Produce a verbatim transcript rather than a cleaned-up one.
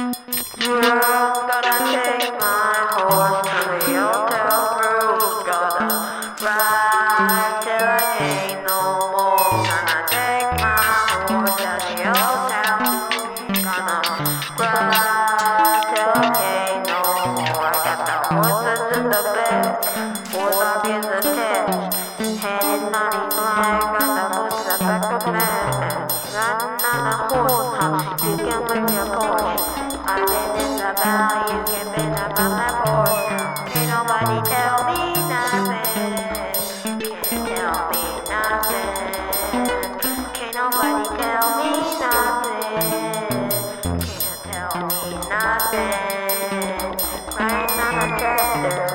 You're gonna take my horse to the hotel room. Gonna ride till I ain't no more. Gonna take my horse to the hotel room. Gonna ride till I ain't no more. I got the horses in the back, horse up in the tent. Headed money flying, got the horses at the back of the man. Riding on a horse, huh? You can bring me a Porsche. I live in the valley, you can bet about that Porsche. Can't nobody tell me nothing. Can't tell me nothing. Can't nobody tell me nothing. Can't tell me nothing. Riding on a tractor.